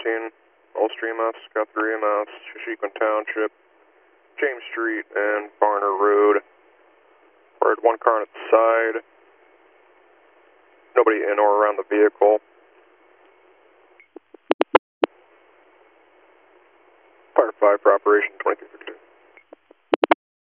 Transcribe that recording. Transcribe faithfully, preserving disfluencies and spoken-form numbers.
fourteen, Ulster E M S, Scott three E M S, Shashequin Township, James Street, and Barner Road. We're at one car on its side. Nobody in or around the vehicle. Fire five for operation twenty-three fifty-two.